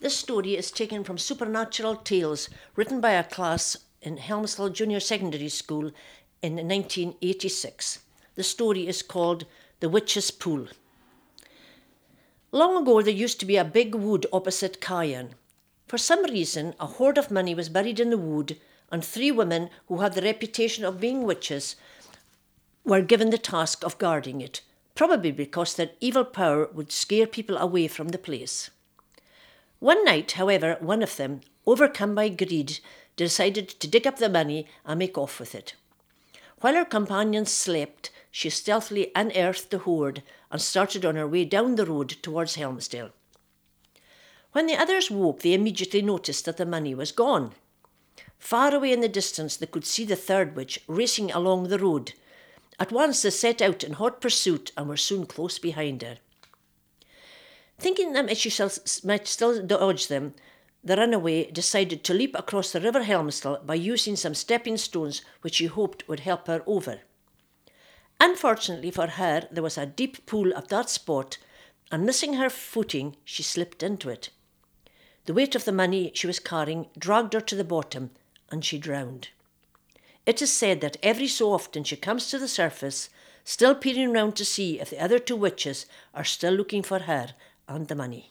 This story is taken from Supernatural Tales, written by a class in Helmsdale Junior Secondary School in 1986. The story is called The Witch's Pool. Long ago, there used to be a big wood opposite Caen. For some reason, a hoard of money was buried in the wood, and 3 women who had the reputation of being witches were given the task of guarding it, probably because their evil power would scare people away from the place. One night, however, one of them, overcome by greed, decided to dig up the money and make off with it. While her companions slept, she stealthily unearthed the hoard and started on her way down the road towards Helmsdale. When the others woke, they immediately noticed that the money was gone. Far away in the distance, they could see the third witch racing along the road. At once they set out in hot pursuit and were soon close behind her. Thinking that she might still dodge them, the runaway decided to leap across the River Helmsdale by using some stepping stones which she hoped would help her over. Unfortunately for her, there was a deep pool at that spot, and missing her footing, she slipped into it. The weight of the money she was carrying dragged her to the bottom, and she drowned. It is said that every so often she comes to the surface, still peering round to see if the other 2 witches are still looking for her and the money.